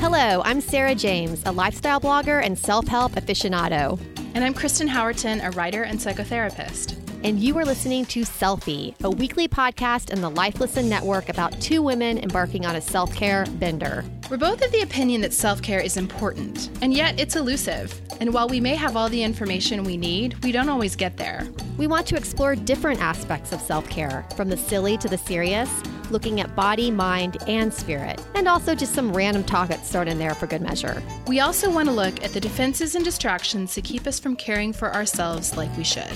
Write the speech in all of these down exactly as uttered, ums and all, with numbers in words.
Hello, I'm Sarah James, a lifestyle blogger and self-help aficionado. And I'm Kristen Howerton, a writer and psychotherapist. And you are listening to Selfie, a weekly podcast in the Life Listen Network about two women embarking on a self-care bender. We're both of the opinion that self-care is important, and yet it's elusive. And while we may have all the information we need, we don't always get there. We want to explore different aspects of self-care, from the silly to the serious, looking at body, mind, and spirit, and also just some random talk that's thrown in there for good measure. We also want to look at the defenses and distractions to keep us from caring for ourselves like we should.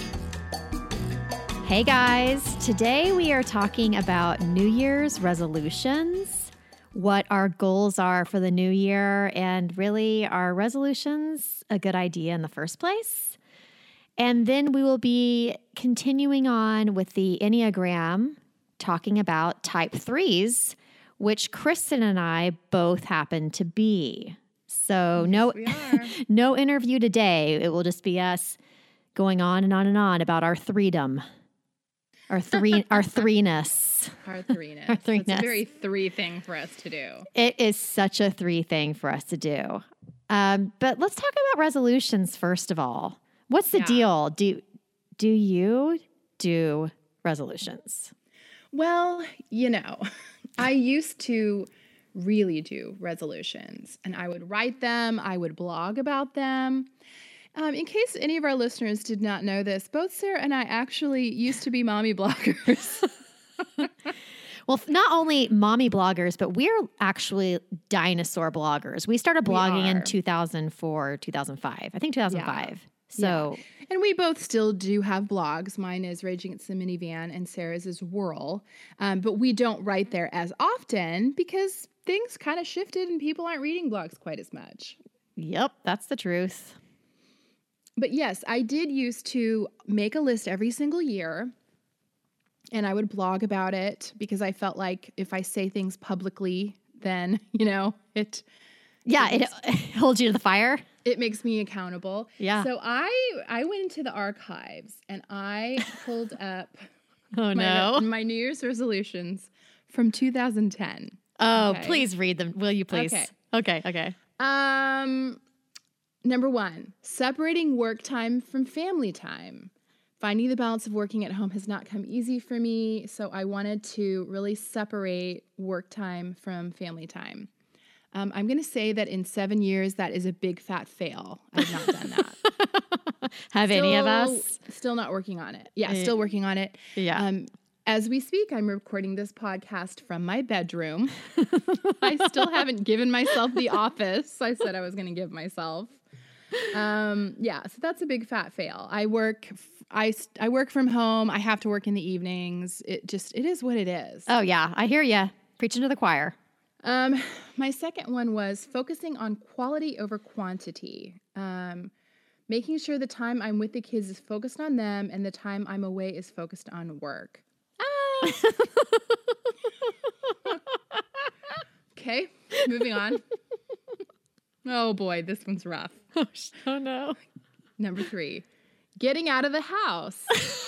Hey guys, today we are talking about New Year's resolutions, what our goals are for the new year, and really are resolutions a good idea in the first place? And then we will be continuing on with the Enneagram, talking about type threes, which Kristen and I both happen to be. So no, Yes, no interview today. It will just be us going on and on and on about our threedom. Our three, our threeness. Our threeness. Our threeness. It's a very three thing for us to do. It is such a three thing for us to do. Um, but let's talk about resolutions first of all. What's the Yeah. deal? Do do you do resolutions? Well, you know, I used to really do resolutions, and I would write them. I would blog about them. Um, in case any of our listeners did not know this, both Sarah and I actually used to be mommy bloggers. Well, not only mommy bloggers, but we're actually dinosaur bloggers. We started blogging We in are. two thousand four, two thousand five. I think two thousand five. So, And we both still do have blogs. Mine is Raging It's the Minivan, and Sarah's is Whirl. Um, but we don't write there as often because things kind of shifted and people aren't reading blogs quite as much. yep, that's the truth. But yes, I did used to make a list every single year, and I would blog about it because I felt like if I say things publicly, then, you know, it Yeah, it, it holds you to the fire. it makes me accountable. Yeah. So I I went into the archives and I pulled up Oh, my, no. my New Year's resolutions from two thousand ten. Oh, Okay. please read them. Will you please? Okay. Okay, okay. Um, number one, separating work time from family time. Finding the balance of working at home has not come easy for me, so I wanted to really separate work time from family time. Um, I'm going to say that in seven years, that is a big fat fail. I've not done that. Have any of Still- us? Still not working on it. Yeah, Yeah. still working on it. Yeah. Um, as we speak, I'm recording this podcast from my bedroom. I still haven't given myself the office I said I was going to give myself. Um, yeah, so that's a big fat fail. I work, f- I, s- I work from home. I have to work in the evenings. It just, it is what it is. Oh, yeah. I hear you. Preaching to the choir. Um, my second one was focusing on quality over quantity. Um, making sure the time I'm with the kids is focused on them and the time I'm away is focused on work. Ah. Okay, moving on. Oh boy, this one's rough. Oh, oh no. Number three, getting out of the house.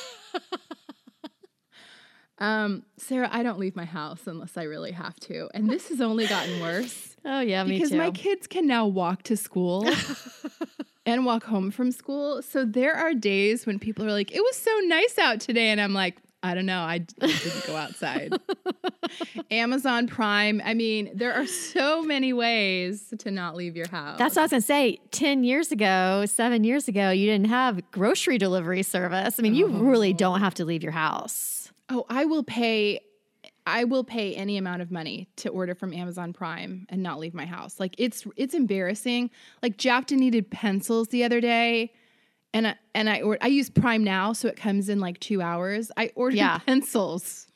um, Sarah, I don't leave my house unless I really have to. And this has only gotten worse. Oh, yeah, me Because too. my kids can now walk to school and walk home from school. So there are days when people are like, it was so nice out today. And I'm like, I don't know. I, d- I didn't go outside. Amazon Prime. I mean, there are so many ways to not leave your house. That's what I was going to say. ten years ago, seven years ago, you didn't have grocery delivery service. I mean, you really don't have to leave your house. Oh, I will pay. I will pay any amount of money to order from Amazon Prime and not leave my house. Like it's it's embarrassing. Like Japta needed pencils the other day, and I, and I or, I use Prime now, so it comes in like two hours. I ordered Yeah. pencils.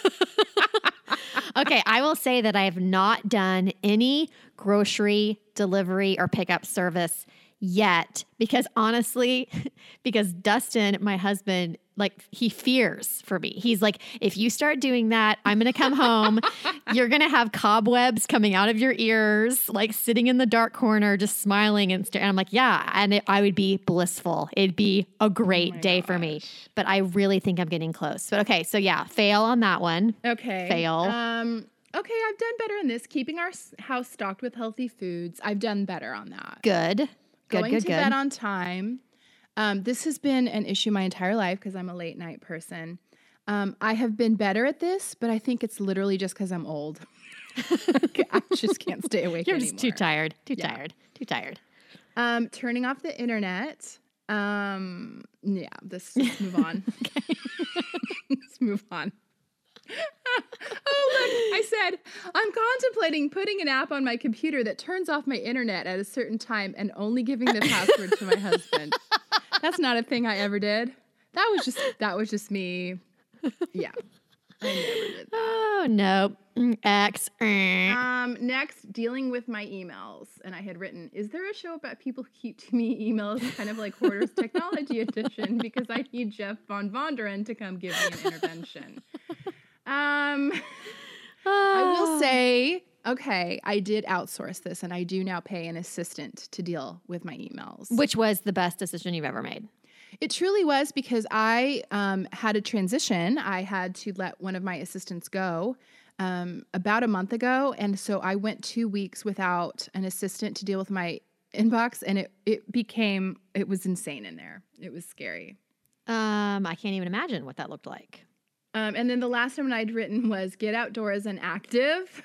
Okay, I will say that I have not done any grocery delivery or pickup service yet because honestly, because Dustin, my husband, like he fears for me. He's like, if you start doing that, I'm going to come home. You're going to have cobwebs coming out of your ears, like sitting in the dark corner, just smiling and, st- and I'm like, yeah. And it, I would be blissful. It'd be a great Oh my day for me, but I really think I'm getting close. But okay. So yeah, fail on that one. Okay. Fail. Um, okay, I've done better in this. Keeping our s- house stocked with healthy foods. I've done better on that. Good. Good, Going good, to good. bed on time. Um, this has been an issue my entire life because I'm a late night person. Um, I have been better at this, but I think it's literally just because I'm old. I just can't stay awake You're anymore. just too tired. Too Yeah. tired. Too tired. Um, turning off the internet. Um, yeah, let's just move on. Let's move on. Oh, look, I said, I'm contemplating putting an app on my computer that turns off my internet at a certain time and only giving the password to my husband. That's not a thing I ever did. That was just, that was just me. Yeah. I never did that. Oh, no. Mm, X. mm. Um, next, dealing with my emails. And I had written, is there a show about people who keep me emails, kind of like Hoarders Technology Edition, because I need Jeff Von Vonderen to come give me an intervention. Um, I will say, okay, I did outsource this, and I do now pay an assistant to deal with my emails. Which was the best decision you've ever made? It truly was, because I um, had a transition. I had to let one of my assistants go um, about a month ago. And so I went two weeks without an assistant to deal with my inbox. And it, it became, it was insane in there. It was scary. Um, I can't even imagine what that looked like. Um, and then the last one I'd written was get outdoors and active.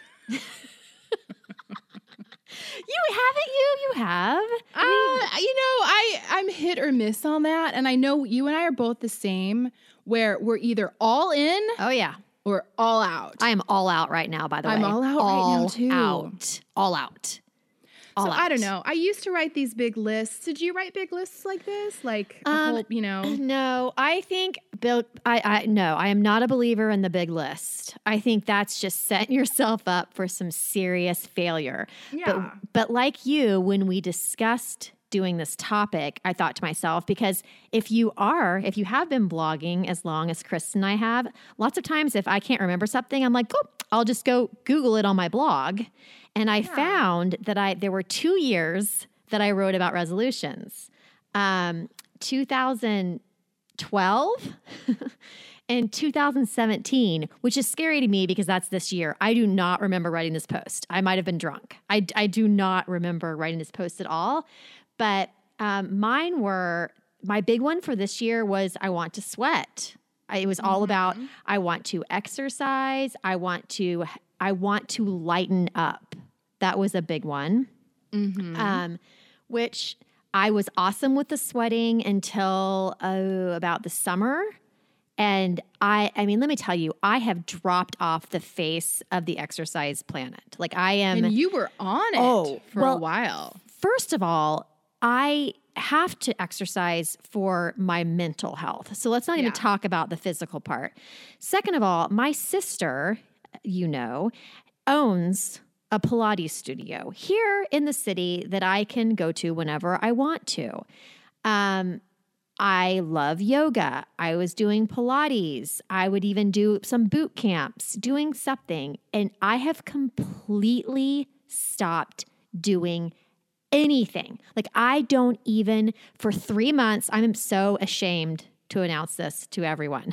You haven't you? You have? Uh, you know, I, I'm hit or miss on that. And I know you and I are both the same, where we're either all in Oh, yeah. or all out. I am all out right now, by the I'm way. all out right now, too. Out. All out. All so out. I don't know. I used to write these big lists. Did you write big lists like this? Like, a Um, whole, you know? No, I think Bill. I, I no, I am not a believer in the big list. I think that's just setting yourself up for some serious failure. Yeah. But but like you, when we discussed doing this topic, I thought to myself, because if you are, if you have been blogging as long as Chris and I have, lots of times if I can't remember something, I'm like, oh, I'll just go Google it on my blog. And I Yeah. found that I there were two years that I wrote about resolutions. Um, two thousand twelve and two thousand seventeen, which is scary to me because that's this year. I do not remember writing this post. I might have been drunk. I, I do not remember writing this post at all. But um, mine were, my big one for this year was I want to sweat. I, it was all about I want to exercise. I want to I want to lighten up. That was a big one. Mm-hmm. Um, which I was awesome with the sweating until uh, about the summer. And I, I mean, let me tell you, I have dropped off the face of the exercise planet. Like I am. And you were on it Oh, for well, a while. First of all, I have to exercise for my mental health. So let's not even Yeah. talk about the physical part. Second of all, my sister, you know, owns a Pilates studio here in the city that I can go to whenever I want to. Um, I love yoga. I was doing Pilates. I would even do some boot camps, doing something. And I have completely stopped doing anything. Like I don't even, for three months, I'm so ashamed to announce this to everyone.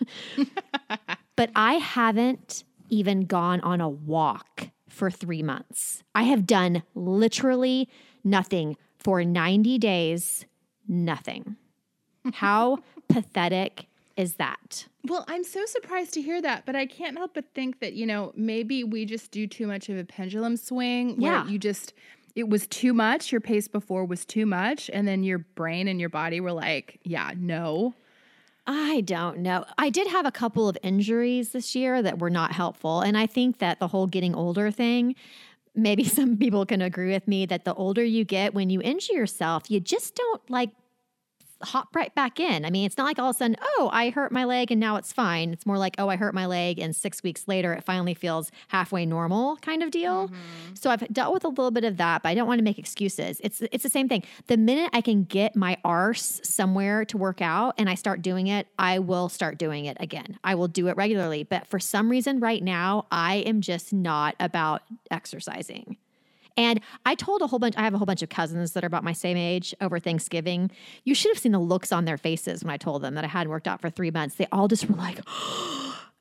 But I haven't even gone on a walk for three months. I have done literally nothing for ninety days, nothing. How pathetic is that? Well, I'm so surprised to hear that, but I can't help but think that, you know, maybe we just do too much of a pendulum swing where Yeah. you just, it was too much. Your pace before was too much. And then your brain and your body were like, yeah, no. I don't know. I did have a couple of injuries this year that were not helpful. And I think that the whole getting older thing, maybe some people can agree with me that the older you get, when you injure yourself, you just don't like hop right back in. I mean, it's not like all of a sudden, oh, I hurt my leg and now it's fine. It's more like, oh, I hurt my leg and six weeks later it finally feels halfway normal kind of deal. Mm-hmm. So I've dealt with a little bit of that, but I don't want to make excuses. It's it's the same thing. The minute I can get my arse somewhere to work out and I start doing it, I will start doing it again. I will do it regularly. But for some reason right now, I am just not about exercising. And I told a whole bunch, I have a whole bunch of cousins that are about my same age over Thanksgiving. You should have seen the looks on their faces when I told them that I hadn't worked out for three months. They all just were like,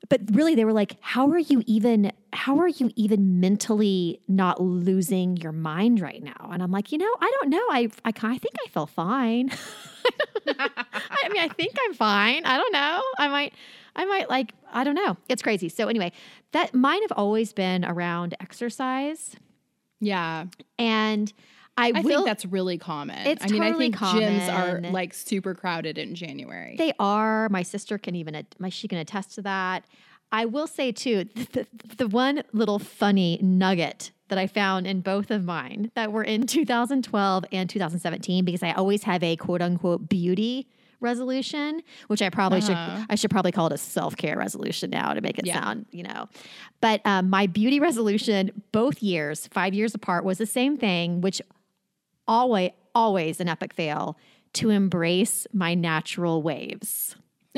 but really they were like, how are you even, how are you even mentally not losing your mind right now? And I'm like, you know, I don't know. I, I, I think I feel fine. I mean, I think I'm fine. I don't know. I might, I might like, I don't know. It's crazy. So anyway, that mine have always been around exercise. Yeah. And I, I will, think that's really common. It's I mean, totally I think common. gyms are like super crowded in January. They are. My sister can even, my, she can attest to that. I will say too, the, the one little funny nugget that I found in both of mine that were in two thousand twelve and two thousand seventeen, because I always have a quote unquote beauty resolution, which I probably uh-huh. should, I should probably call it a self-care resolution now to make it yeah. sound, you know, but um, my beauty resolution, both years, five years apart, was the same thing, which always, always an epic fail, to embrace my natural waves.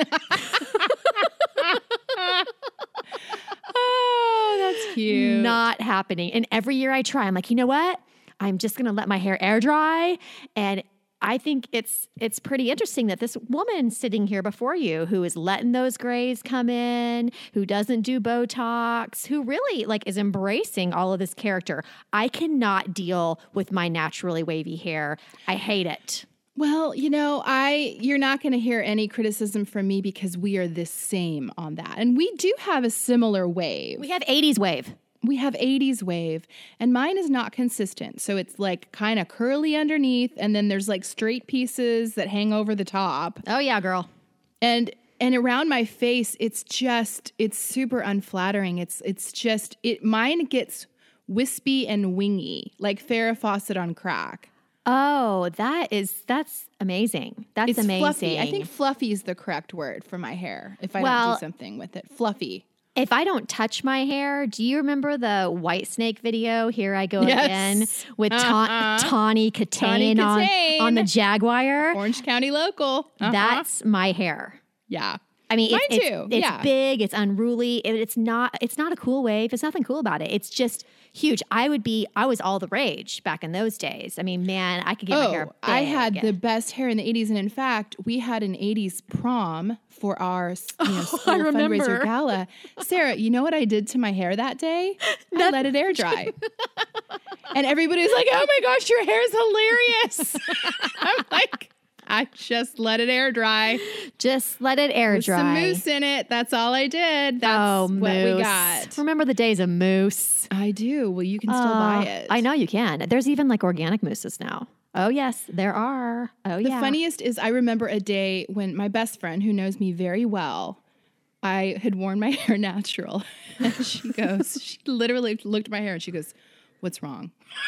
Oh, that's cute. Not happening. And every year I try, I'm like, you know what? I'm just going to let my hair air dry. And I think it's it's pretty interesting that this woman sitting here before you, who is letting those grays come in, who doesn't do Botox, who really like is embracing all of this character. I cannot deal with my naturally wavy hair. I hate it. Well, you know, I you're not going to hear any criticism from me because we are the same on that. And we do have a similar wave. We have eighties wave. We have eighties wave, and mine is not consistent. So it's like kind of curly underneath, and then there's like straight pieces that hang over the top. Oh yeah, girl. And and around my face, it's just it's super unflattering. It's it's just it mine gets wispy and wingy, like Farrah Fawcett on crack. Oh, that is, that's amazing. That's it's amazing. Fluffy. I think fluffy is the correct word for my hair if I well, don't do something with it. Fluffy. If I don't touch my hair, do you remember the White Snake video? Here I go yes. again with uh-uh. Ta- Tawny Katane on, on the Jaguar. Orange County local. Uh-huh. That's my hair. Yeah. I mean, Mine it's, too. it's, it's yeah. big, it's unruly. It, it's not, it's not a cool wave. There's nothing cool about it. It's just huge. I would be, I was all the rage back in those days. I mean, man, I could get oh, my hair big. I had the best hair in the eighties. And in fact, we had an eighties prom for our you know, oh, school fundraiser gala. Sarah, you know what I did to my hair that day? I let it air dry. And everybody was like, oh my gosh, your hair is hilarious. I'm like, I just let it air dry. Just let it air With dry. Some mousse in it. That's all I did. That's oh, what mousse. we got. Remember the days of mousse? I do. Well, you can still uh, buy it. I know you can. There's even like organic mousses now. Oh, yes, there are. Oh, the yeah. The funniest is I remember a day when my best friend, who knows me very well, I had worn my hair natural. And she goes, she literally looked at my hair and she goes, what's wrong?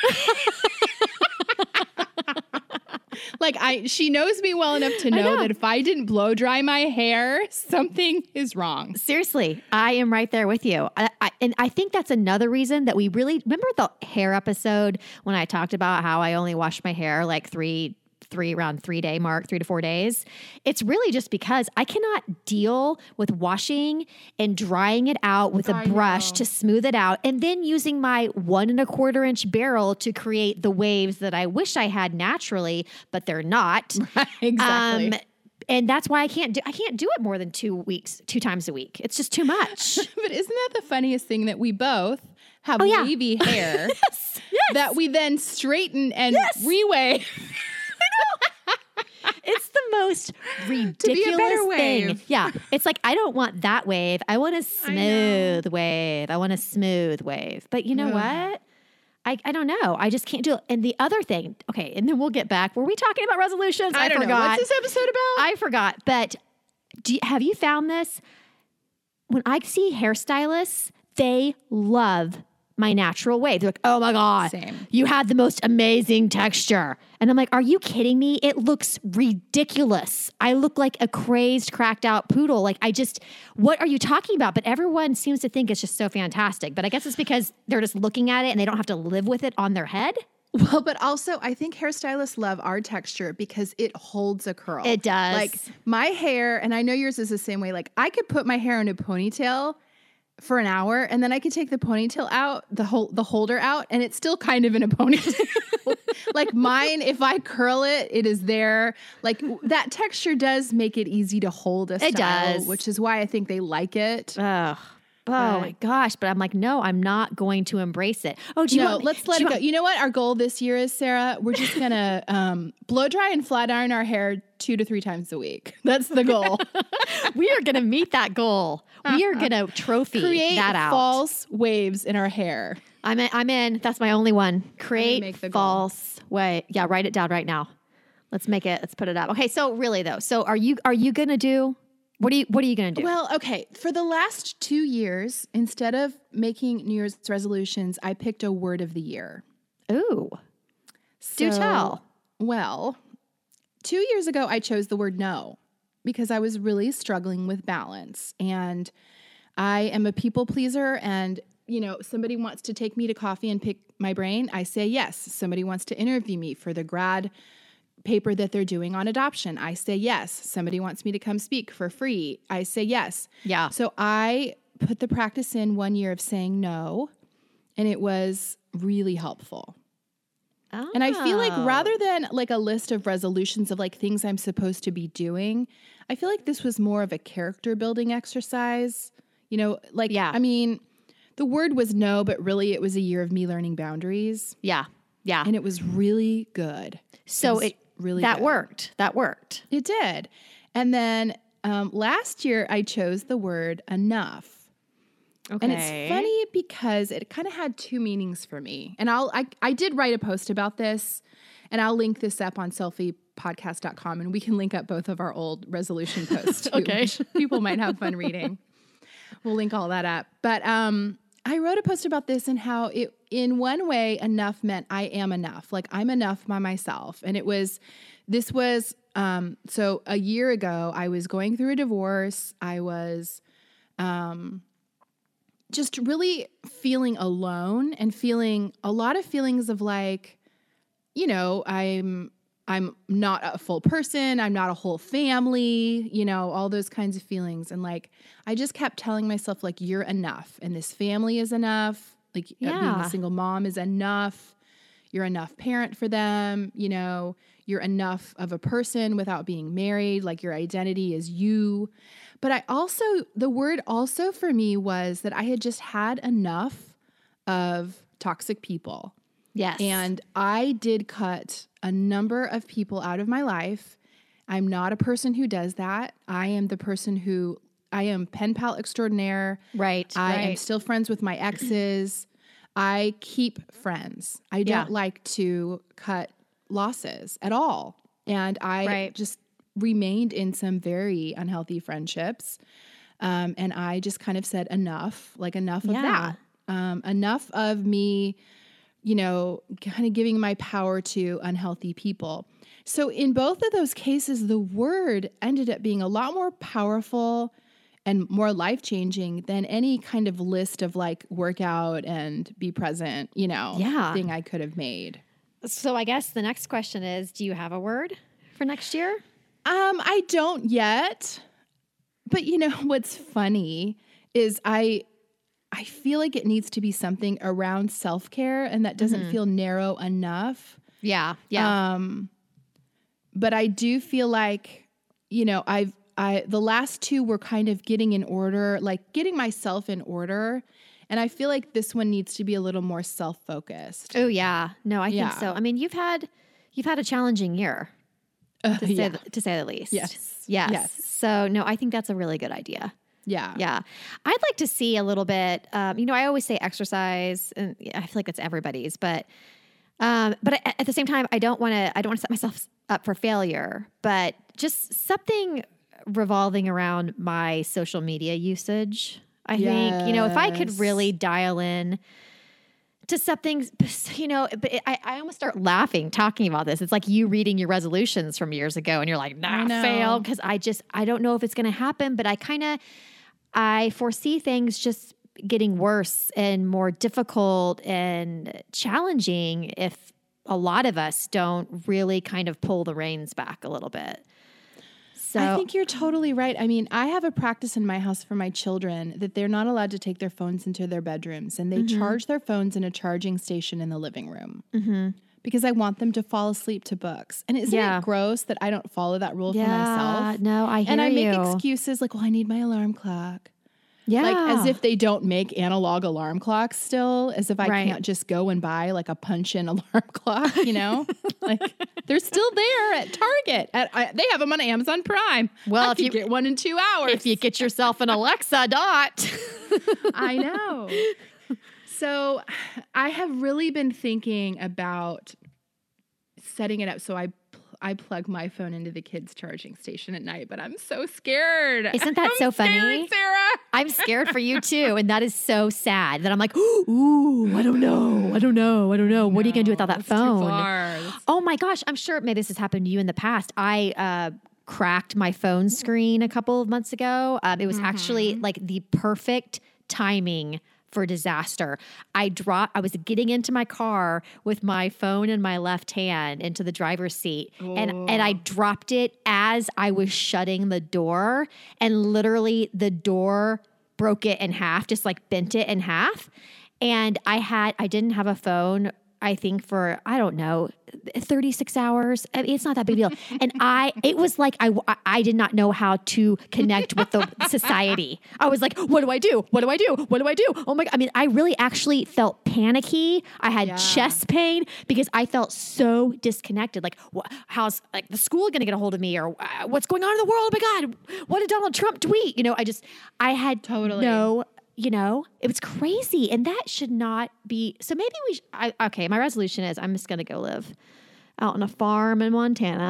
Like I, she knows me well enough to know, know that if I didn't blow dry my hair, something is wrong. Seriously, I am right there with you. I, I, and I think that's another reason that we really, remember the hair episode when I talked about how I only wash my hair like three three around three day mark, three to four days. It's really just because I cannot deal with washing and drying it out with a I brush know. to smooth it out and then using my one and a quarter inch barrel to create the waves that I wish I had naturally, but they're not. Right, exactly. Um, and that's why I can't do, I can't do it more than two weeks, two times a week. It's just too much. But isn't that the funniest thing that we both have oh, yeah. wavy hair yes, yes. that we then straighten and yes. re-wave? It's the most ridiculous thing. Wave. Yeah. It's like, I don't want that wave. I want a smooth I wave. I want a smooth wave. But you know Ugh. what? I, I don't know. I just can't do it. And the other thing, okay, and then we'll get back. Were we talking about resolutions? I, I don't forgot. know. What's this episode about? I forgot. But do you, have you found this? When I see hairstylists, they love my natural wave. They're like, oh my God, Same. You had the most amazing texture. And I'm like, are you kidding me? It looks ridiculous. I look like a crazed, cracked out poodle. Like I just, what are you talking about? But everyone seems to think it's just so fantastic. But I guess it's because they're just looking at it and they don't have to live with it on their head. Well, but also I think hairstylists love our texture because it holds a curl. It does. Like my hair, and I know yours is the same way. Like I could put my hair in a ponytail for an hour and then I could take the ponytail out, the whole, the holder out, and it's still kind of in a ponytail. Like mine, if I curl it, it is there. Like that texture does make it easy to hold a style, It does. which is why I think they like it. Oh, oh my gosh. But I'm like, no, I'm not going to embrace it. Oh, do you No, want, let's do let you it go. want- You know what our goal this year is, Sarah? We're just going to um, blow dry and flat iron our hair two to three times a week. That's the goal. we are going to meet that goal. We are going to trophy Create that out. false waves in our hair. I'm in, I'm in. That's my only one. Create make the goal. false way. Yeah, write it down right now. Let's make it. Let's put it up. Okay, so really though, so are you are you going to do what are you what are you going to do? Well, okay. For the last two years, instead of making New Year's resolutions, I picked a word of the year. Ooh. Do So, tell. Well, two years ago, I chose the word no because I was really struggling with balance. And I am a people pleaser. And, you know, somebody wants to take me to coffee and pick my brain. I say yes. Somebody wants to interview me for the grad paper that they're doing on adoption. I say yes. Somebody wants me to come speak for free. I say yes. Yeah. So I put the practice in one year of saying no, and it was really helpful. Oh. And I feel like rather than like a list of resolutions of like things I'm supposed to be doing, I feel like this was more of a character building exercise. You know, like, Yeah. I mean, the word was no, but really it was a year of me learning boundaries. Yeah. Yeah. And it was really good. So was it really that good. worked. That worked. It did. And then um, last year I chose the word enough. Okay. And it's funny because it kind of had two meanings for me. And I'll I, I did write a post about this, and I'll link this up on selfie podcast dot com, and we can link up both of our old resolution posts too, Okay. which people might have fun reading. We'll link all that up. But um I wrote a post about this and how it in one way enough meant I am enough. Like I'm enough by myself. And it was this was um so a year ago I was going through a divorce. I was um just really feeling alone and feeling a lot of feelings of like, you know, I'm I'm not a full person, I'm not a whole family, you know, all those kinds of feelings. And like I just kept telling myself like you're enough and this family is enough. Like uh, being Yeah. a single mom is enough. You're enough parent for them, you know, you're enough of a person without being married, like your identity is you. But I also, the word also for me was that I had just had enough of toxic people. Yes. And I did cut a number of people out of my life. I'm not a person who does that. I am the person who, I am pen pal extraordinaire. right. I right. am still friends with my exes. I keep friends. I don't Yeah. like to cut losses at all. And I Right. just remained in some very unhealthy friendships. Um, and I just kind of said enough, like enough of Yeah. that. Um, enough of me, you know, kind of giving my power to unhealthy people. So in both of those cases, the word ended up being a lot more powerful and more life-changing than any kind of list of like workout and be present, you know, Yeah. thing I could have made. So I guess the next question is, do you have a word for next year? Um, I don't yet. But you know what's funny is I I feel like it needs to be something around self-care, and that doesn't Mhm. feel narrow enough. Yeah. Yeah. Um, but I do feel like, you know, I've I the last two were kind of getting in order, like getting myself in order. And I feel like this one needs to be a little more self-focused. oh yeah. No, I Yeah. think so. I mean, you've had you've had a challenging year Uh, to say yeah. the, to say the least. Yes. Yes. Yes. So no, I think that's a really good idea. Yeah. Yeah. I'd like to see a little bit, um, you know, I always say exercise, and I feel like it's everybody's, but, um, but at, at the same time, I don't want to, I don't want to set myself up for failure, but just something revolving around my social media usage. I think, you know, if I could Yes. really dial in to something, you know, but it, I, I almost start laughing talking about this. It's like you reading your resolutions from years ago and you're like, nah, know. fail. Cause I just, I don't know if it's going to happen, but I kind of, I foresee things just getting worse and more difficult and challenging if a lot of us don't really kind of pull the reins back a little bit. So I think you're totally right. I mean, I have a practice in my house for my children that they're not allowed to take their phones into their bedrooms, and they Mhm. charge their phones in a charging station in the living room. mm-hmm. because I want them to fall asleep to books. And isn't Yeah. it gross that I don't follow that rule Yeah. for myself? No, I hear And I you. make excuses like, well, I need my alarm clock. Yeah. Like as if they don't make analog alarm clocks still, as if I Right. can't just go and buy like a punch-in alarm clock, you know? Like they're still there at Target. At, I, they have them on Amazon Prime. Well, I if could you- get one in two hours. if you get yourself an Alexa Dot. I know. So I have really been thinking about setting it up so I I plug my phone into the kids' charging station at night, but I'm so scared. Isn't that I'm so scared, funny? Sarah? I'm scared for you too. And that is so sad that I'm like, ooh, I don't know. I don't know. I don't know. What are you going to do without that It's phone? Too far. That's- Oh my gosh. I'm sure maybe this has happened to you in the past. I, uh, cracked my phone screen a couple of months ago. Um, it was Mm-hmm. actually like the perfect timing for disaster. I dropped, I was getting into my car with my phone in my left hand into the driver's seat. And, and I dropped it as I was shutting the door, and literally the door broke it in half, just like bent it in half. And I had, I didn't have a phone, I think for, I don't know, thirty-six hours. I mean, it's not that big a deal. And I, it was like, I, I did not know how to connect with the society. I was like, what do I do? What do I do? What do I do? Oh my God. I mean, I really actually felt panicky. I had Yeah. chest pain because I felt so disconnected. Like, wh- how's like the school going to get a hold of me, or uh, what's going on in the world? Oh my God. What did Donald Trump tweet? You know, I just, I had Totally. no, you know, it was crazy. And that should not be. So maybe we, sh- I, okay, my resolution is I'm just going to go live out on a farm in Montana.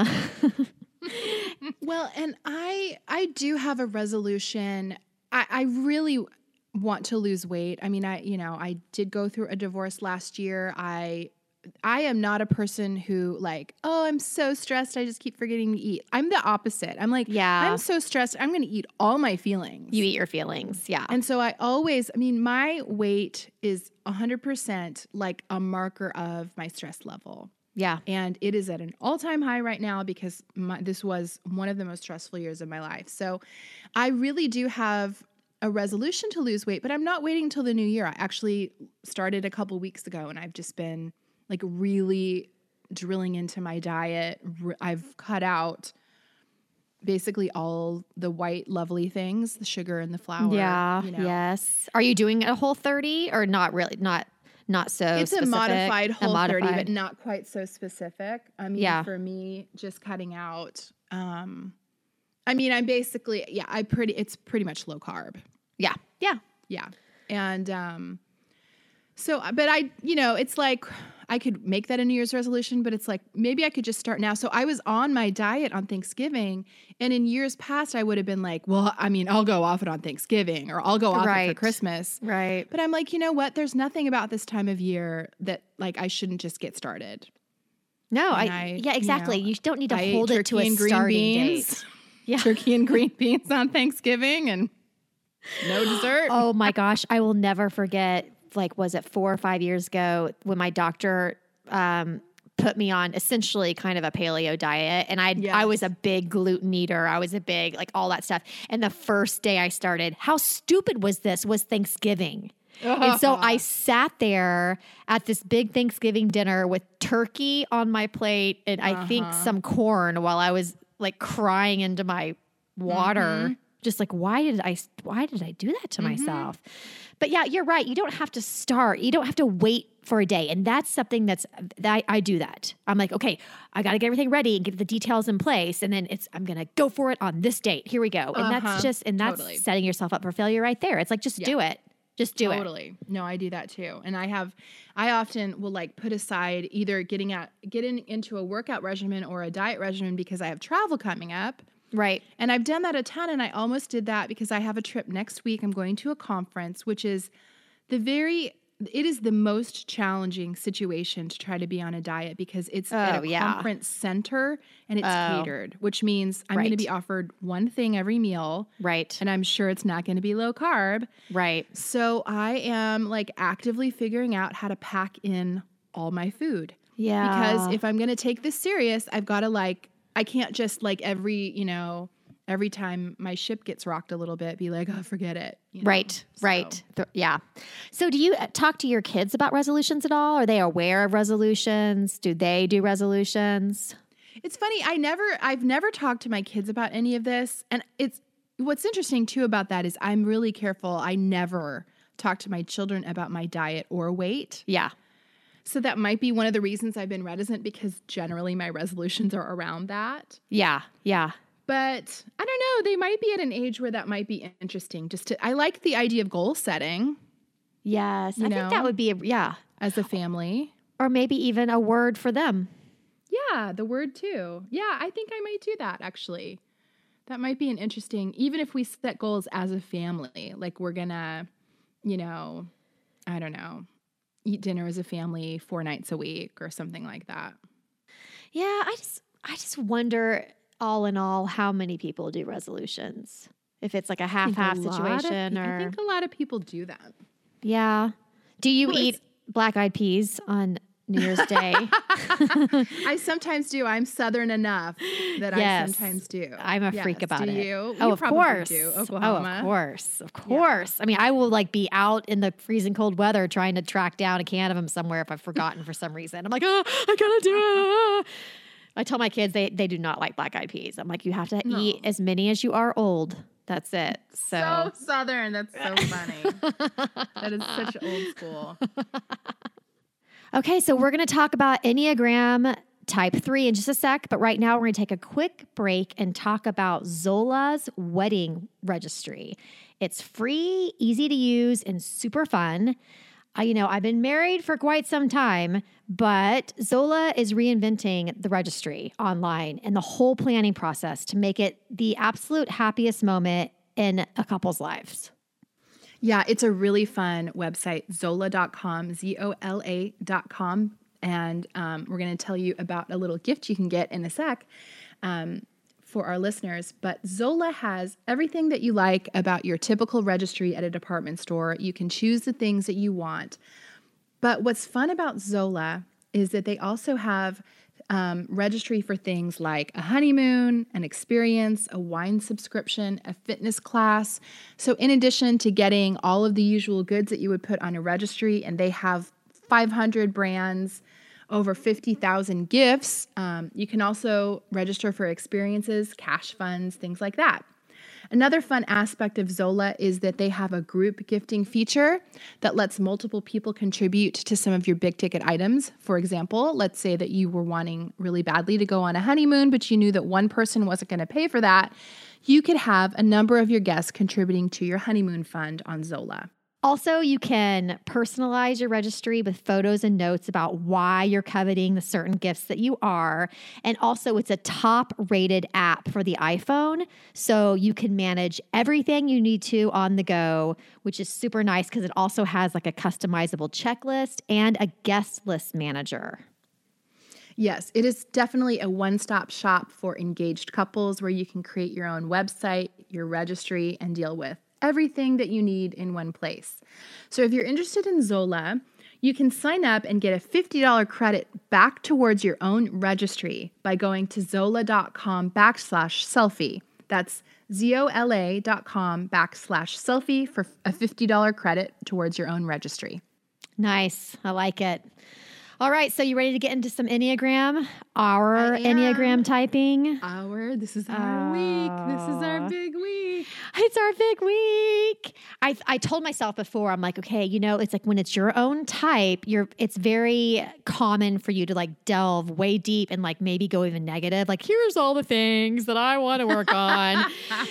Well, and I I do have a resolution. I, I really want to lose weight. I mean, I you know, I did go through a divorce last year. I I am not a person who like, oh, I'm so stressed, I just keep forgetting to eat. I'm the opposite. I'm like, Yeah. I'm so stressed, I'm going to eat all my feelings. You eat your feelings. Yeah. And so I always, I mean, my weight is one hundred percent like a marker of my stress level. yeah. And it is at an all-time high right now because my, this was one of the most stressful years of my life. So I really do have a resolution to lose weight, but I'm not waiting until the new year. I actually started a couple weeks ago, and I've just been like really drilling into my diet. R- I've cut out basically all the white lovely things, the sugar and the flour. Yeah. you know. Yes. Are you doing a whole thirty or not really? Not, not so It's specific? a modified whole thirty, but modified. not quite so specific. I mean, Yeah. for me, just cutting out. Um, I mean, I'm basically, yeah, I pretty. It's pretty much low carb. Yeah. Yeah. Yeah, and um, so, but I, you know, it's like I could make that a New Year's resolution, but it's like maybe I could just start now. So I was on my diet on Thanksgiving, and in years past, I would have been like, well, I mean, I'll go off it on Thanksgiving, or I'll go off it Right. for Christmas. Right. But I'm like, you know what? There's nothing about this time of year that like I shouldn't just get started. No, I, And I, yeah, you exactly. know, You, don't need to I ate hold it to turkey a and green starting beans. date. Yeah. Turkey and green beans on Thanksgiving and no dessert. Oh my gosh, I will never forget. Like, was it four or five years ago when my doctor um, put me on essentially kind of a paleo diet, and I Yes. I was a big gluten eater. I was a big like all that stuff. And the first day I started, how stupid was this? Was Thanksgiving. And so I sat there at this big Thanksgiving dinner with turkey on my plate and I think some corn while I was like crying into my water. Mm-hmm. Just like, why did I, why did I do that to myself? But yeah, you're right. You don't have to start. You don't have to wait for a day. And that's something that's, that I, I do that. I'm like, okay, I got to get everything ready and get the details in place. And then it's, I'm going to go for it on this date. Here we go. And Uh-huh. that's just, and that's Totally. setting yourself up for failure right there. It's like, just do it. Just do it. Totally. No, I do that too. And I have, I often will like put aside either getting out, getting into a workout regimen or a diet regimen because I have travel coming up. Right. And I've done that a ton. And I almost did that because I have a trip next week. I'm going to a conference, which is the very, it is the most challenging situation to try to be on a diet because it's at Oh, a yeah. conference center and it's Oh. catered, which means I'm going to Right. be offered one thing every meal. Right. And I'm sure it's not going to be low carb. Right. So I am like actively figuring out how to pack in all my food. Yeah. Because if I'm going to take this serious, I've got to like, I can't just like every, you know, every time my ship gets rocked a little bit, be like, oh, forget it. You know? Right, So- right. Th- yeah. So do you uh, talk to your kids about resolutions at all? Are they aware of resolutions? Do they do resolutions? It's funny. I never, I've never talked to my kids about any of this. And it's, what's interesting too about that is I'm really careful. I never talk to my children about my diet or weight. Yeah. So that might be one of the reasons I've been reticent, because generally my resolutions are around that. Yeah. Yeah. But I don't know, they might be at an age where that might be interesting. Just to, I like the idea of goal setting Yes. You I think know? that would be, a, yeah. as a family. Or maybe even a word for them. Yeah, the word too. Yeah, I think I might do that actually. That might be an interesting, even if we set goals as a family, like we're gonna, you know, I don't know, eat dinner as a family four nights a week or something like that. Yeah. I just, I just wonder all in all how many people do resolutions. If it's like a I think a half-half lot of situation pe- or. I think a lot of people do that. Yeah. Do you Well, eat it's- black-eyed peas on New Year's Day? I sometimes do. I'm Southern enough that Yes. I sometimes do. I'm a Yes. freak about do it. You? Oh, you of probably course. do. Oh, Oklahoma. of course. Of course. I mean, I will like be out in the freezing cold weather trying to track down a can of them somewhere if I've forgotten for some reason. I'm like, oh, I gotta do it. I tell my kids they, they do not like black-eyed peas. I'm like, you have to No. eat as many as you are old. That's it. So, So Southern. That's so funny. That is such old school. okay, so we're going to talk about Enneagram Type three in just a sec, but right now we're going to take a quick break and talk about Zola's wedding registry. It's free, easy to use, and super fun. Uh, you know, I've been married for quite some time, but Zola is reinventing the registry online and the whole planning process to make it the absolute happiest moment in a couple's lives. Yeah, it's a really fun website, zola dot com, Z O L A dot com. And um, we're going to tell you about a little gift you can get in a sec um, for our listeners. But Zola has everything that you like about your typical registry at a department store. You can choose the things that you want. But what's fun about Zola is that they also have um, registry for things like a honeymoon, an experience, a wine subscription, a fitness class. So in addition to getting all of the usual goods that you would put on a registry, and they have five hundred brands, over fifty thousand gifts. Um, you can also register for experiences, cash funds, things like that. Another fun aspect of Zola is that they have a group gifting feature that lets multiple people contribute to some of your big ticket items. For example, let's say that you were wanting really badly to go on a honeymoon, but you knew that one person wasn't going to pay for that. You could have a number of your guests contributing to your honeymoon fund on Zola. Also, you can personalize your registry with photos and notes about why you're coveting the certain gifts that you are. And also, it's a top rated app for the iPhone. So you can manage everything you need to on the go, which is super nice because it also has like a customizable checklist and a guest list manager. Yes, it is definitely a one-stop shop for engaged couples where you can create your own website, your registry, and deal with everything that you need in one place. So if you're interested in Zola, you can sign up and get a fifty dollars credit back towards your own registry by going to zola.com backslash selfie. That's Z-O-L-A dot com backslash selfie for a fifty dollars credit towards your own registry. Nice. I like it. All right. So you ready to get into some Enneagram? Our I am. Enneagram typing? Our, this is our week. This is our Oh. big week. It's our big week. I I told myself before, I'm like, okay, you know, it's like when it's your own type, you're it's very common for you to like delve way deep and like maybe go even negative. Like, here's all the things that I want to work on.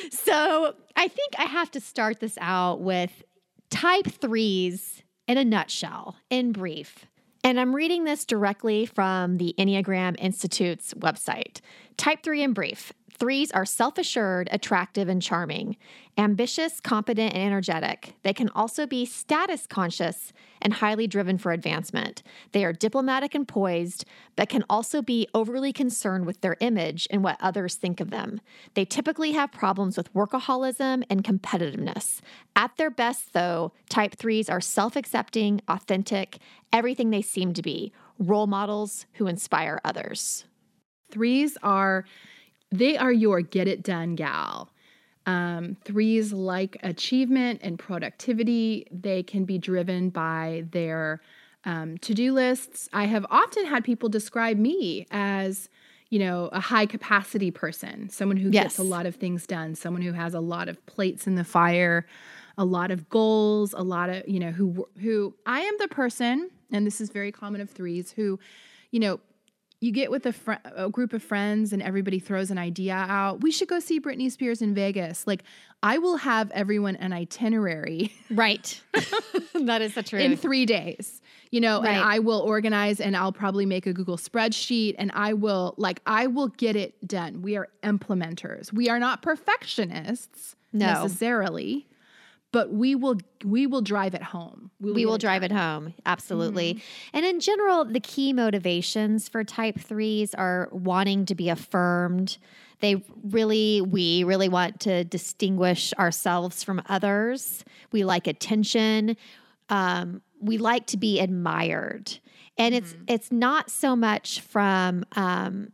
So I think I have to start this out with type threes in a nutshell, in brief. And I'm reading this directly from the Enneagram Institute's website. Type three in brief. Threes are self-assured, attractive, and charming, ambitious, confident, and energetic. They can also be status conscious and highly driven for advancement. They are diplomatic and poised, but can also be overly concerned with their image and what others think of them. They typically have problems with workaholism and competitiveness. At their best, though, type threes are self-accepting, authentic, everything they seem to be, role models who inspire others. Threes are they are your get it done gal. Um, threes like achievement and productivity. They can be driven by their um, to-do lists. I have often had people describe me as, you know, a high capacity person, someone who Yes. gets a lot of things done, someone who has a lot of plates in the fire, a lot of goals, a lot of, you know, who, who I am the person, and this is very common of threes, who, you know, you get with a, fr- a group of friends and everybody throws an idea out. We should go see Britney Spears in Vegas. Like, I will have everyone an itinerary. Right. That is the truth. In three days, you know, Right. and I will organize and I'll probably make a Google spreadsheet and I will, like, I will get it done. We are implementers. We are not perfectionists No. necessarily, but we will, we will drive it home. We will drive it home. Absolutely. Mm-hmm. And in general, the key motivations for type threes are wanting to be affirmed. They really, we really want to distinguish ourselves from others. We like attention. Um, we like to be admired. And mm-hmm. it's, it's not so much from, um,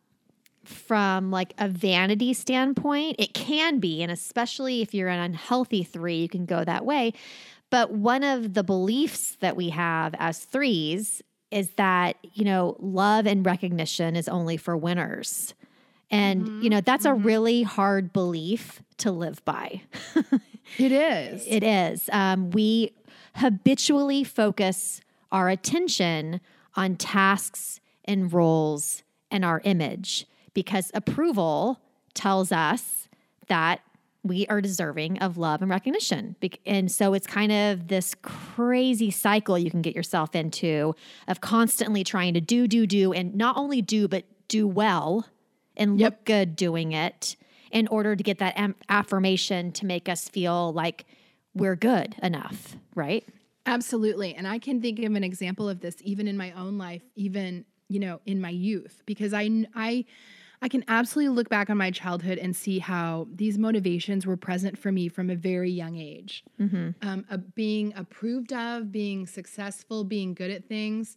from like a vanity standpoint. It can be, and especially if you're an unhealthy three, you can go that way. But one of the beliefs that we have as threes is that, you know, love and recognition is only for winners. And, mm-hmm. you know, that's mm-hmm. a really hard belief to live by. It is. It is. Um, we habitually focus our attention on tasks and roles and our image because approval tells us that we are deserving of love and recognition. And so it's kind of this crazy cycle you can get yourself into of constantly trying to do, do, do, and not only do, but do well and yep. look good doing it in order to get that am- affirmation to make us feel like we're good enough, right? Absolutely. And I can think of an example of this even in my own life, even, you know, in my youth, because I, I, I can absolutely look back on my childhood and see how these motivations were present for me from a very young age. Mm-hmm. Um, uh, being approved of, being successful, being good at things.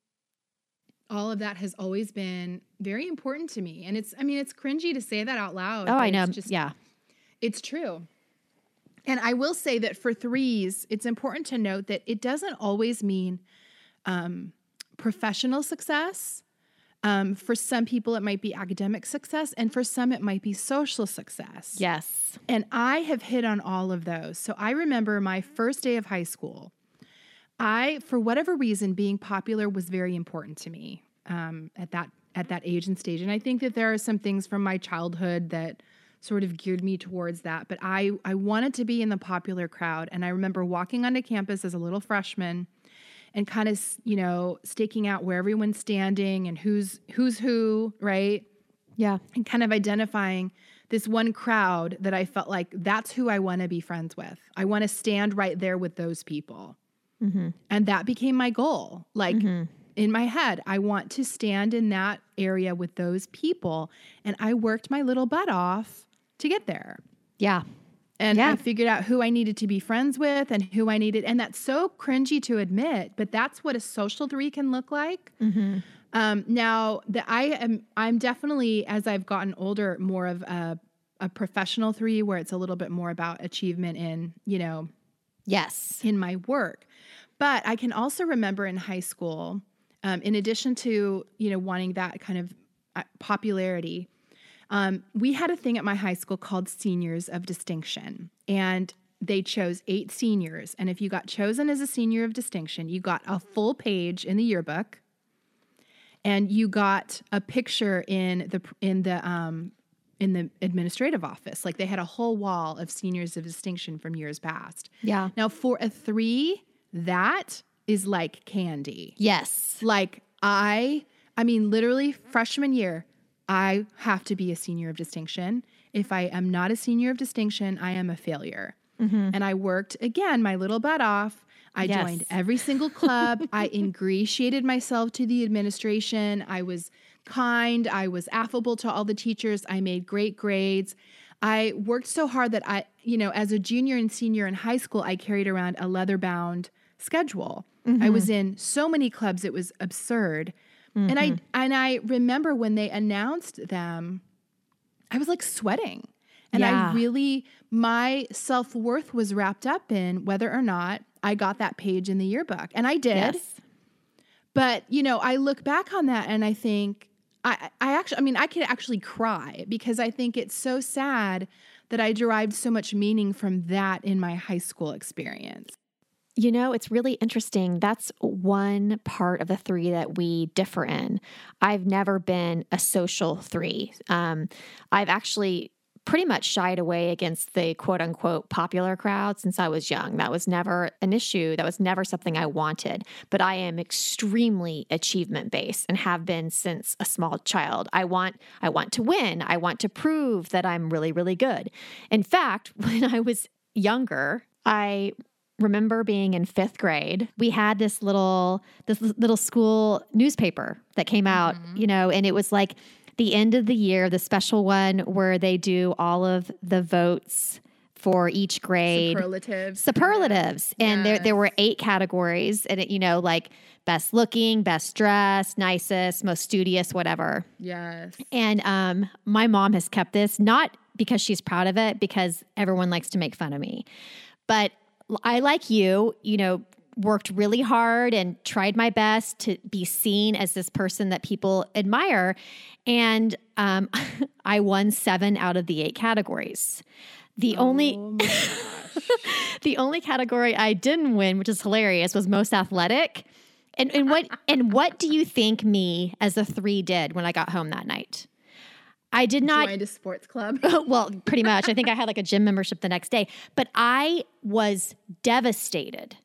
All of that has always been very important to me. And it's, I mean, it's cringy to say that out loud. Oh, I know. It's just, yeah. It's true. And I will say that for threes, it's important to note that it doesn't always mean um, professional success. Um, for some people, it might be academic success, and for some, it might be social success. Yes. And I have hit on all of those. So I remember my first day of high school. I, for whatever reason, being popular was very important to me um, at that at that age and stage. And I think that there are some things from my childhood that sort of geared me towards that. But I, I wanted to be in the popular crowd. And I remember walking onto campus as a little freshman and kind of, you know, staking out where everyone's standing and who's who's who, right? Yeah. And kind of identifying this one crowd that I felt like that's who I want to be friends with. I want to stand right there with those people. Mm-hmm. And that became my goal. Like mm-hmm. in my head, I want to stand in that area with those people. And I worked my little butt off to get there. Yeah. And yeah. I figured out who I needed to be friends with and who I needed. And that's so cringy to admit, but that's what a social three can look like. Mm-hmm. Um, now that I am, I'm definitely, as I've gotten older, more of a, a professional three where it's a little bit more about achievement in, you know, yes, in my work. But I can also remember in high school, um, in addition to, you know, wanting that kind of uh, popularity, Um, we had a thing at my high school called Seniors of Distinction, and they chose eight seniors. And if you got chosen as a senior of distinction, you got a full page in the yearbook, and you got a picture in the in the um, in the administrative office. Like they had a whole wall of seniors of distinction from years past. Yeah. Now for a three, that is like candy. Yes. Like I, I mean, literally freshman year, I have to be a senior of distinction. If I am not a senior of distinction, I am a failure. Mm-hmm. And I worked, again, my little butt off. I yes. joined every single club. I ingratiated myself to the administration. I was kind. I was affable to all the teachers. I made great grades. I worked so hard that I, you know, as a junior and senior in high school, I carried around a leather-bound schedule. Mm-hmm. I was in so many clubs, it was absurd. Mm-hmm. And I and I remember when they announced them, I was like sweating. And Yeah. I really, my self-worth was wrapped up in whether or not I got that page in the yearbook. And I did. Yes. But, you know, I look back on that and I think, I, I actually, I mean, I could actually cry because I think it's so sad that I derived so much meaning from that in my high school experience. You know, it's really interesting. That's one part of the three that we differ in. I've never been a social three. Um, I've actually pretty much shied away against the quote unquote popular crowd since I was young. That was never an issue. That was never something I wanted. But I am extremely achievement based and have been since a small child. I want I want to win. I want to prove that I'm really, really good. In fact, when I was younger, I remember being in fifth grade. We had this little this little school newspaper that came out, mm-hmm. you know, and it was like the end of the year, the special one where they do all of the votes for each grade. Superlatives. Superlatives. Yeah. And yes. there there were eight categories. And, it, you know, like best looking, best dressed, nicest, most studious, whatever. Yes. And um, my mom has kept this, not because she's proud of it, because everyone likes to make fun of me. But I, like you, you know, worked really hard and tried my best to be seen as this person that people admire. And um, I won seven out of the eight categories. The oh only my gosh. the only category I didn't win, which is hilarious, was most athletic. And and what and what do you think me as a three did when I got home that night? I did not joined a sports club. Well, pretty much. I think I had like a gym membership the next day, but I was devastated.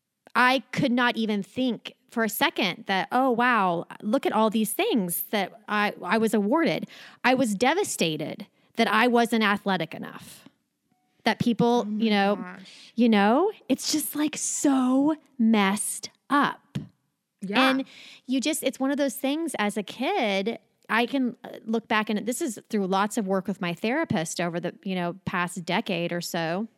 I could not even think for a second that, oh, wow, look at all these things that I, I was awarded. I was devastated that I wasn't athletic enough. That people, oh you know, gosh. you know, it's just like so messed up. Yeah. And you just, it's one of those things as a kid, I can look back, and this is through lots of work with my therapist over the, you know, past decade or so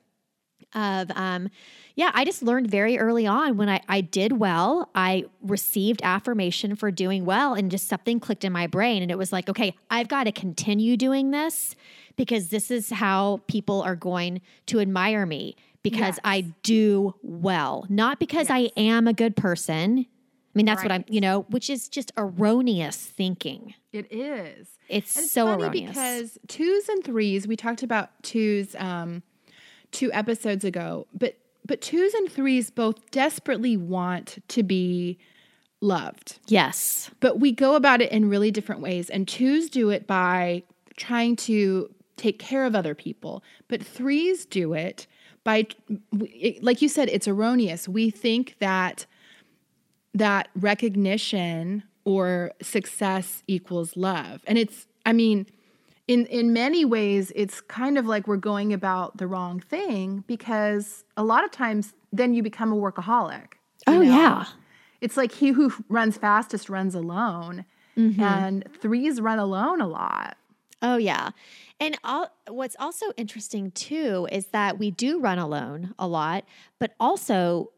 of, um, yeah, I just learned very early on when I, I did well, I received affirmation for doing well, and just something clicked in my brain. And it was like, okay, I've got to continue doing this because this is how people are going to admire me, because yes. I do well, not because yes. I am a good person. I mean, that's right. what I'm, you know, which is just erroneous thinking. It is. It's, and it's so funny erroneous. Because twos and threes, we talked about twos um, two episodes ago, but but twos and threes both desperately want to be loved. Yes. But we go about it in really different ways. And twos do it by trying to take care of other people. But threes do it by, like you said, it's erroneous. We think that that recognition or success equals love. And it's, I mean, in, in many ways, it's kind of like we're going about the wrong thing, because a lot of times then you become a workaholic. Oh, know? yeah. It's like he who runs fastest runs alone. Mm-hmm. And threes run alone a lot. Oh, yeah. And all, what's also interesting, too, is that we do run alone a lot, but also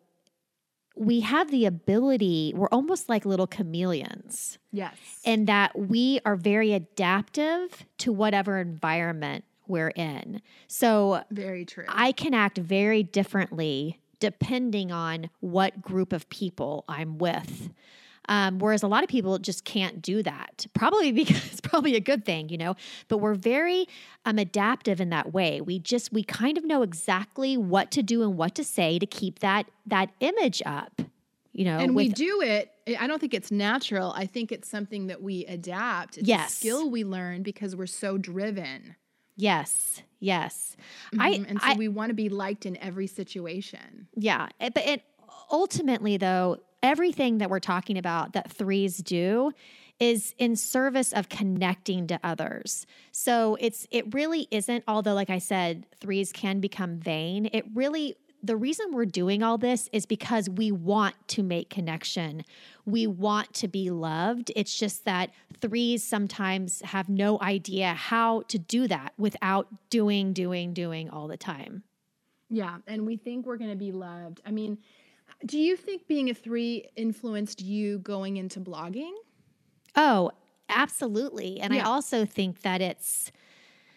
we have the ability, we're almost like little chameleons. Yes. And that we are very adaptive to whatever environment we're in. So very true. I can act very differently depending on what group of people I'm with. Um, whereas a lot of people just can't do that, probably because it's probably a good thing, you know, but we're very um, adaptive in that way. We just, we kind of know exactly what to do and what to say to keep that, that image up, you know. And with, we do it. I don't think it's natural. I think it's something that we adapt. It's yes. a skill we learn because we're so driven. Yes. Yes. Mm-hmm. I, and so I, we want to be liked in every situation. Yeah. But it, ultimately though, everything that we're talking about that threes do is in service of connecting to others. So it's, it really isn't, although like I said, threes can become vain. It really, the reason we're doing all this is because we want to make connection. We want to be loved. It's just that threes sometimes have no idea how to do that without doing, doing, doing all the time. Yeah. And we think we're going to be loved. I mean, do you think being a three influenced you going into blogging? Oh, absolutely. And yeah. I also think that it's,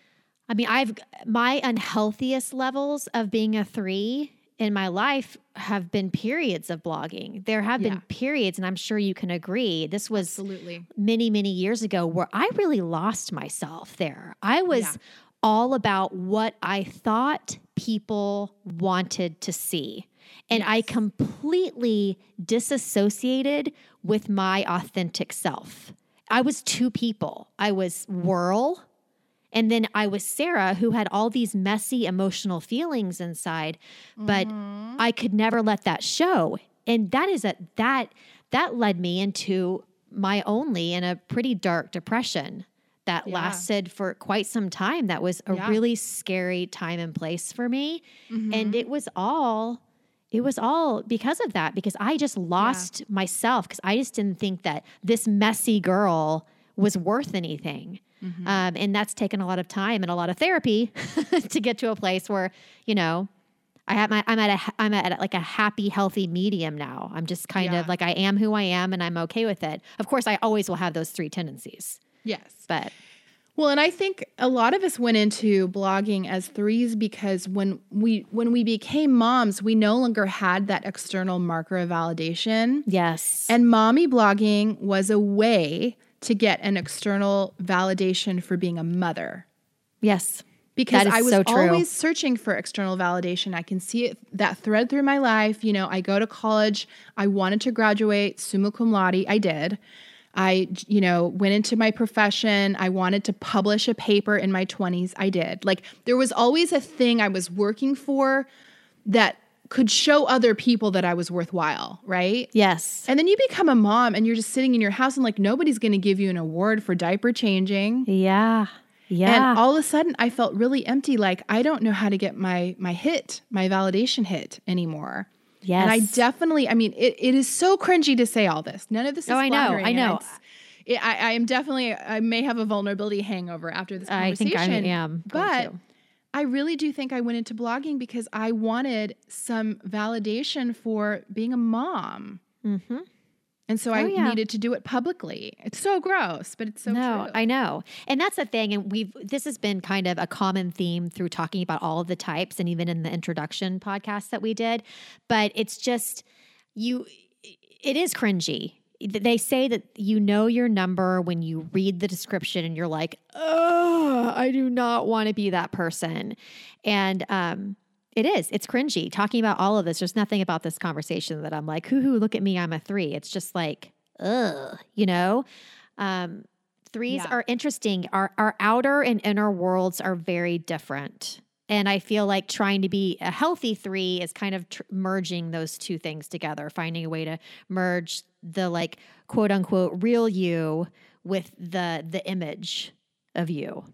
I mean, I've my unhealthiest levels of being a three in my life have been periods of blogging. There have Yeah. been periods, and I'm sure you can agree. This was Absolutely. many, many years ago where I really lost myself there. I was Yeah. all about what I thought people wanted to see. And I Yes. completely disassociated with my authentic self. I was two people. I was Whirl, and then I was Sarah, who had all these messy emotional feelings inside, but Mhm. I could never let that show. And that is a that that led me into my only in a pretty dark depression that Yeah. lasted for quite some time. That was a Yeah. really scary time and place for me. Mhm. And it was all it was all because of that, because I just lost myself, because I just didn't think that this messy girl was worth anything. Mhm. Um, and that's taken a lot of time and a lot of therapy to get to a place where, you know, I have my, I'm at a, I'm at like a happy, healthy medium now. I'm just kind Yeah. of like, I am who I am and I'm okay with it. Of course, I always will have those three tendencies, Yes. but Well, and I think a lot of us went into blogging as threes because when we when we became moms, we no longer had that external marker of validation. yes. And mommy blogging was a way to get an external validation for being a mother. yes. Because That is I was so true. always searching for external validation. I can see it, that thread through my life. You know, I go to college. I wanted to graduate summa cum laude. I did. I, you know, went into my profession. I wanted to publish a paper in my twenties. I did. Like, there was always a thing I was working for that could show other people that I was worthwhile, right? Yes. And then you become a mom and you're just sitting in your house and like nobody's going to give you an award for diaper changing. Yeah. Yeah. And all of a sudden I felt really empty. Like I don't know how to get my, my hit, my validation hit anymore. yes. And I definitely, I mean, it, it is so cringy to say all this. None of this is Oh, I know, flattering, I and know. it's- It, I, I am definitely, I may have a vulnerability hangover after this I conversation. think I am. going But to. I really do think I went into blogging because I wanted some validation for being a mom. Mm-hmm. And so Oh, I yeah. needed to do it publicly. It's so gross, but it's so no, true. I know. And that's the thing. And we've, this has been kind of a common theme through talking about all of the types and even in the introduction podcast that we did. But it's just, you, it is cringy. They say that you know your number when you read the description and you're like, oh, I do not want to be that person. And, um, it is. It's cringy talking about all of this. There's nothing about this conversation that I'm like, hoo hoo, look at me. I'm a three. It's just like, ugh, you know? Um, threes Yeah. are interesting. Our, our outer and inner worlds are very different. And I feel like trying to be a healthy three is kind of tr- merging those two things together, finding a way to merge the like quote unquote real you with the the image of you.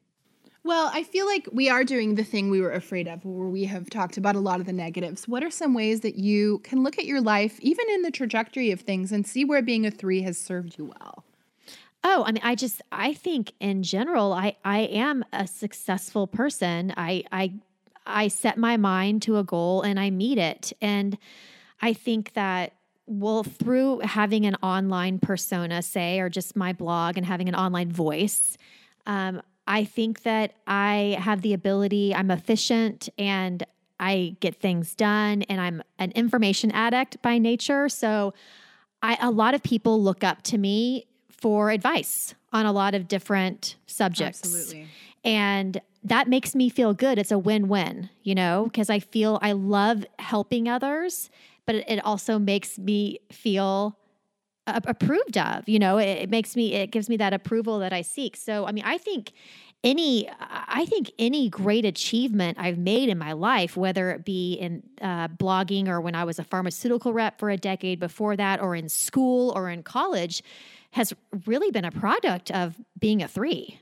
Well, I feel like we are doing the thing we were afraid of, where we have talked about a lot of the negatives. What are some ways that you can look at your life, even in the trajectory of things, and see where being a three has served you well? Oh, I mean, I just, I think in general, I, I am a successful person. I, I, I set my mind to a goal and I meet it. And I think that, well, through having an online persona, say, or just my blog and having an online voice, um, I think that I have the ability, I'm efficient and I get things done, and I'm an information addict by nature. So I, a lot of people look up to me for advice on a lot of different subjects. Absolutely. And that makes me feel good. It's a win-win, you know, because I feel I love helping others, but it, it also makes me feel a- approved of, you know, it, it makes me, it gives me that approval that I seek. So, I mean, I think any, I think any great achievement I've made in my life, whether it be in uh, blogging or when I was a pharmaceutical rep for a decade before that, or in school or in college, has really been a product of being a three.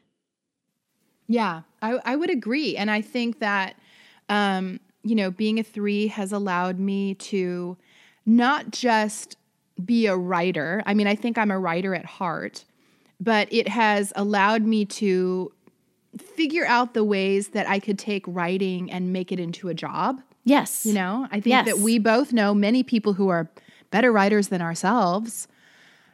Yeah, I, I would agree. And I think that, um, you know, being a three has allowed me to not just be a writer. I mean, I think I'm a writer at heart, but it has allowed me to figure out the ways that I could take writing and make it into a job. Yes. You know, I think Yes. that we both know many people who are better writers than ourselves.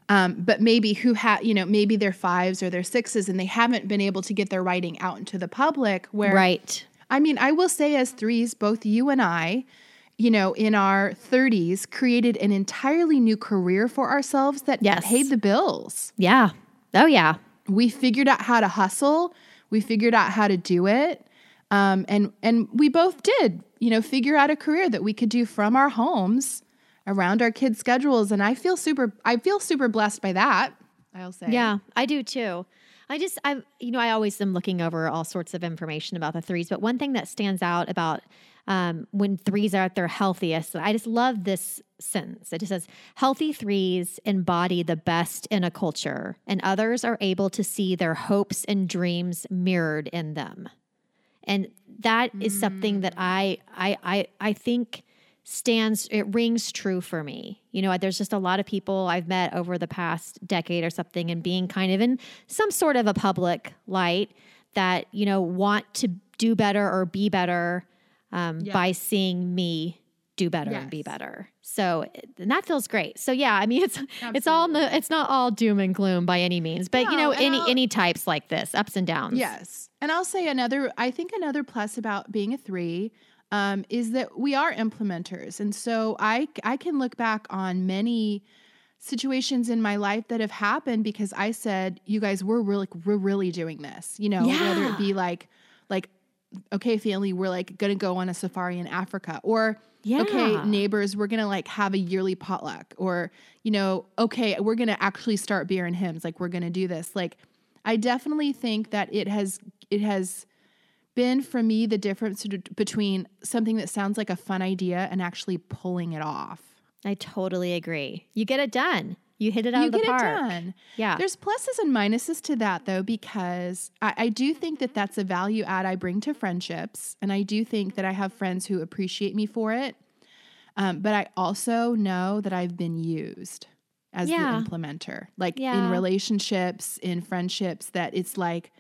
Um, but maybe who have, you know, maybe they're fives or they're sixes and they haven't been able to get their writing out into the public where, Right. I mean, I will say as threes, both you and I, you know, in our thirties, created an entirely new career for ourselves that Yes. paid the bills. Yeah. Oh, yeah. We figured out how to hustle. We figured out how to do it. Um, and, and we both did, you know, figure out a career that we could do from our homes around our kids' schedules. And I feel super, I feel super blessed by that, I'll say. Yeah, I do too. I just, I, you know, I always am looking over all sorts of information about the threes, but one thing that stands out about um, when threes are at their healthiest, I just love this sentence. It just says, healthy threes embody the best in a culture, and others are able to see their hopes and dreams mirrored in them. And that is mm. something that I, I, I, I think stands, it rings true for me. You know, there's just a lot of people I've met over the past decade or something, and being kind of in some sort of a public light that, you know, want to do better or be better um, yes. by seeing me do better yes. and be better. So, and that feels great. So yeah, I mean, it's, Absolutely. it's all, no, it's not all doom and gloom by any means, but no, you know, any, I'll, any types like this, ups and downs. Yes. And I'll say another, I think another plus about being a three um, is that we are implementers. And so I, I can look back on many situations in my life that have happened because I said, you guys, we're really, we're really doing this, you know, yeah. whether it be like, like, okay, family, we're like going to go on a safari in Africa, or yeah. okay, neighbors, we're going to like have a yearly potluck, or, you know, okay, we're going to actually start beer and hymns. Like we're going to do this. Like, I definitely think that it has, it has been for me the difference between something that sounds like a fun idea and actually pulling it off. I totally agree. You get it done. You hit it out you of the park. You get it done. Yeah. There's pluses and minuses to that, though, because I, I do think that that's a value add I bring to friendships. And I do think that I have friends who appreciate me for it. Um, but I also know that I've been used as yeah. the implementer, like yeah. in relationships, in friendships, that it's like,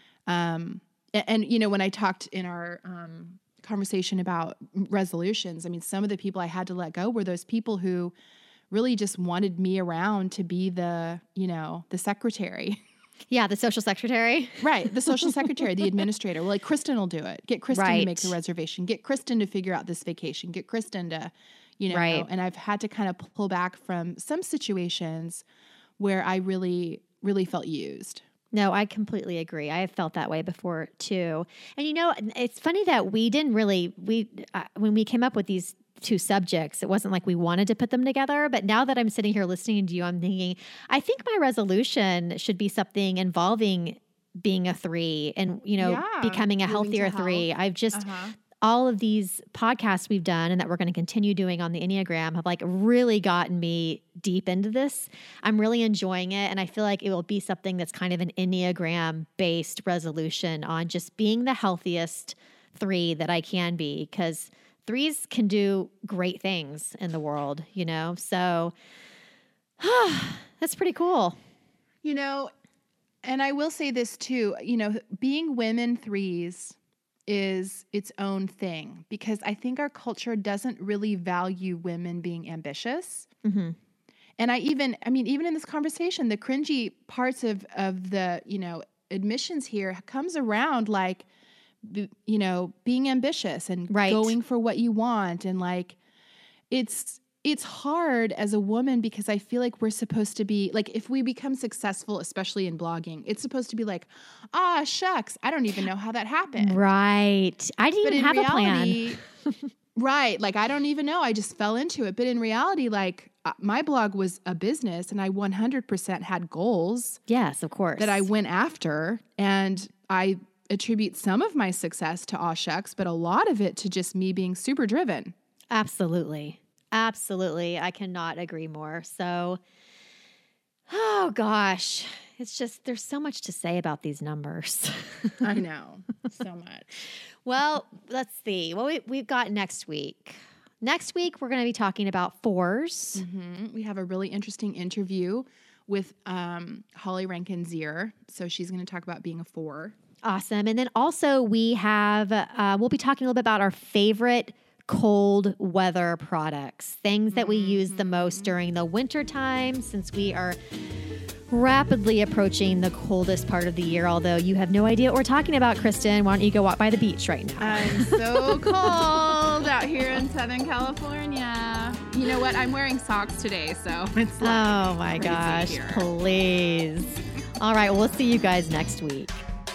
um, and, and, you know, when I talked in our um, conversation about resolutions, I mean, some of the people I had to let go were those people who really just wanted me around to be the, you know, the secretary. Yeah, the social secretary. Right, the social secretary, the administrator. Well, like, Kristen will do it. Get Kristen right. to make the reservation. Get Kristen to figure out this vacation. Get Kristen to, you know. Right. And I've had to kind of pull back from some situations where I really, really felt used. No, I completely agree. I have felt that way before too. And you know, it's funny that we didn't really, we uh, when we came up with these two subjects, it wasn't like we wanted to put them together. But now that I'm sitting here listening to you, I'm thinking, I think my resolution should be something involving being a three and, you know, yeah, becoming a healthier three. I've just, uh-huh. all of these podcasts we've done and that we're going to continue doing on the Enneagram have like really gotten me deep into this. I'm really enjoying it. And I feel like it will be something that's kind of an Enneagram based resolution on just being the healthiest three that I can be, because threes can do great things in the world, you know? So that's pretty cool. You know, and I will say this too, you know, being women threes is its own thing, because I think our culture doesn't really value women being ambitious. Mm-hmm. And I even, I mean, even in this conversation, the cringy parts of, of the, you know, admissions here comes around like, you know, being ambitious and right. going for what you want. And like, it's, it's hard as a woman because I feel like we're supposed to be like, if we become successful, especially in blogging, it's supposed to be like, ah, shucks, I don't even know how that happened. Right. I didn't but even have reality, a plan. Right. Like, I don't even know. I just fell into it. But in reality, like uh, my blog was a business and I one hundred percent had goals. Yes, of course. That I went after. And I attribute some of my success to aw shucks, but a lot of it to just me being super driven. Absolutely. Absolutely. I cannot agree more. So, oh gosh, it's just, there's so much to say about these numbers. I know, so much. Well, let's see what we, we've got next week. Next week, we're going to be talking about fours. Mm-hmm. We have a really interesting interview with um, Holly Rankin-Zier. So she's going to talk about being a four. Awesome. And then also we have, uh, we'll be talking a little bit about our favorite cold weather products, things that we use the most during the winter time, since we are rapidly approaching the coldest part of the year, although you have no idea what we're talking about, Kristen. Why don't you go walk by the beach right now? I'm so cold out here in Southern California. You know what? I'm wearing socks today, so it's like oh my gosh, here. Please. All right, we'll see you guys next week.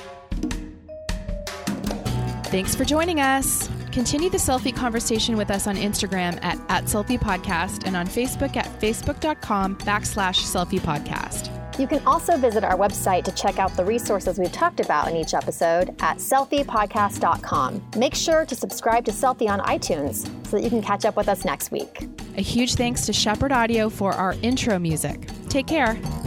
Thanks for joining us. Continue the selfie conversation with us on Instagram at, at Selfie Podcast and on Facebook at facebook.com backslash selfie podcast. You can also visit our website to check out the resources we've talked about in each episode at selfie podcast dot com. Make sure to subscribe to Selfie on iTunes so that you can catch up with us next week. A huge thanks to Shepherd Audio for our intro music. Take care.